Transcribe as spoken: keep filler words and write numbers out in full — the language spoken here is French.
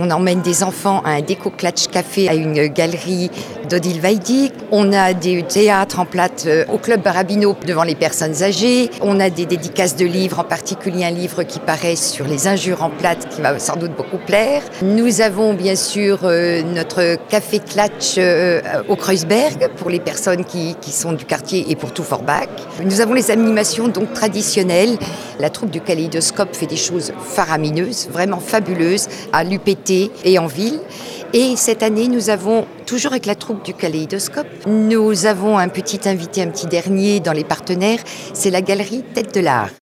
On emmène des enfants à un déco-clatch café, à une galerie d'Odile Weidi. On a des théâtres en plate au Club Barabino devant les personnes âgées. On a des dédicaces de livres, en particulier un livre qui paraît sur les injures en plate qui va sans doute beaucoup plaire. Nous avons bien sûr euh, notre café Clatch euh, au Kreuzberg pour les personnes qui, qui sont du quartier et pour tout Forbach. Nous avons les animations donc traditionnelles. La troupe du Kaléidoscope fait des choses faramineuses, vraiment fabuleuses, à l'U P T et en ville. Et cette année, nous avons, toujours avec la troupe du Kaléidoscope, nous avons un petit invité, un petit dernier dans les partenaires, c'est la galerie Tête de l'Art.